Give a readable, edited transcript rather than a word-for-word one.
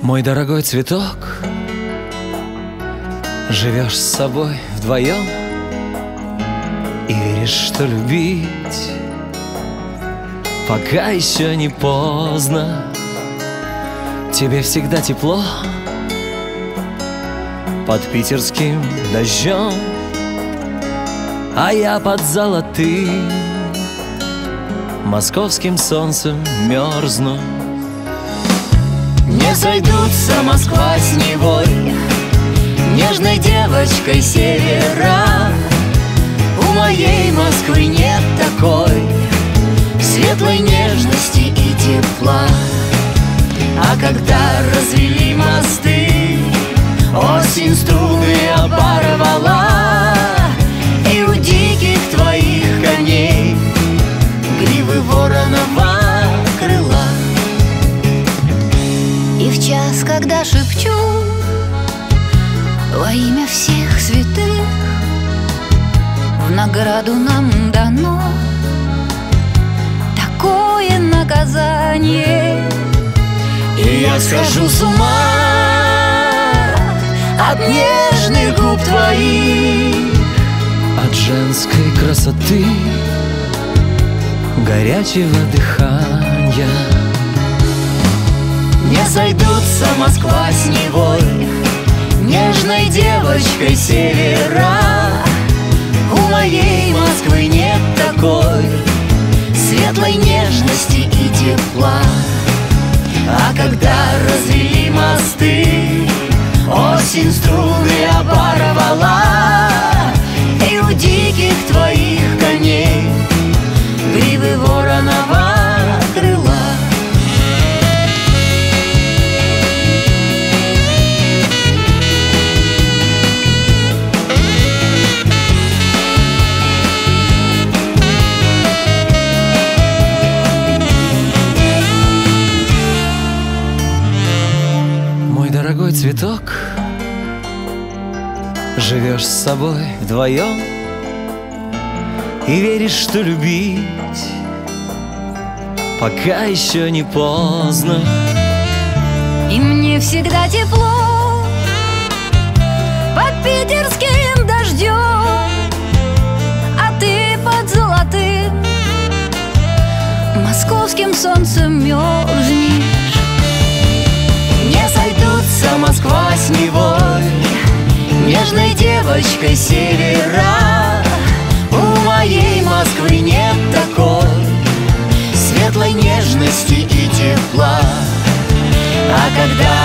Мой дорогой цветок, живешь с собой вдвоем и веришь, что любить пока еще не поздно. Тебе всегда тепло под питерским дождем, а я под золотым московским солнцем мерзну. Не сойдутся Москва с Невой, нежной девочкой севера. У моей Москвы нет такой светлой нежности и тепла. А когда развели мосты, осень струны оборвала, и у диких твоих коней гривы вороного крыла. И в час, когда шепчу во имя всех святых, в награду нам дано такое наказание, и я схожу с ума от нежных губ твоих, от женской красоты, горячего дыхания. Не сойдутся Москва с Невой, нежной девочкой севера. У моей Москвы нет такой светлой нежности и тепла. А когда развели мосты, осень струны оборвала, и у диких твоих коней гривы вороного крыла. Дорогой цветок, живешь с собой вдвоем и веришь, что любить пока еще не поздно. и мне всегда тепло под питерским дождем, а ты под золотым московским солнцем мерзнешь. Не сойдутся Москва с Невой, нежной девочкой севера. У моей Москвы нет такой светлой нежности и тепла. А когда